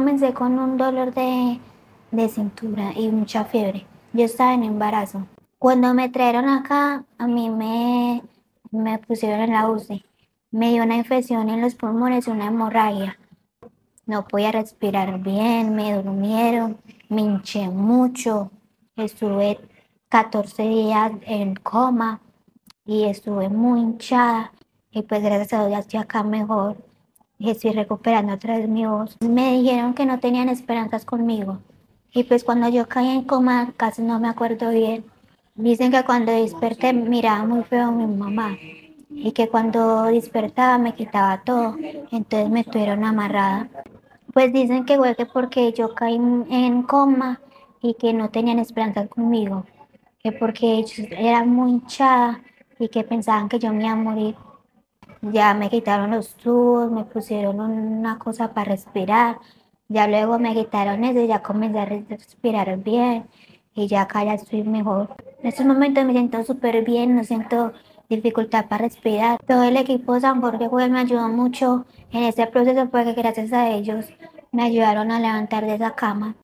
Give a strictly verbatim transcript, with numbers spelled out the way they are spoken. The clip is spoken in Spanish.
Comencé con un dolor de, de cintura y mucha fiebre. Yo estaba en embarazo. Cuando me trajeron acá, a mí me, me pusieron en la U C I. Me dio una infección en los pulmones, una hemorragia. No podía respirar bien, me durmieron, me hinché mucho. Estuve catorce días en coma y estuve muy hinchada. Y pues gracias a Dios ya estoy acá mejor y estoy recuperando otra vez mi voz. Me dijeron que no tenían esperanzas conmigo. Y pues cuando yo caí en coma, casi no me acuerdo bien. Dicen que cuando desperté miraba muy feo a mi mamá y que cuando despertaba me quitaba todo. Entonces me tuvieron amarrada. Pues dicen que fue que porque yo caí en en coma y que no tenían esperanzas conmigo, que porque ellos era muy hinchada y que pensaban que yo me iba a morir. Ya me quitaron los tubos, me pusieron una cosa para respirar, ya luego me quitaron eso y ya comencé a respirar bien y ya acá ya estoy mejor. En estos momentos me siento súper bien, no siento dificultad para respirar. Todo el equipo San Jorge Juez me ayudó mucho en este proceso porque gracias a ellos me ayudaron a levantar de esa cama.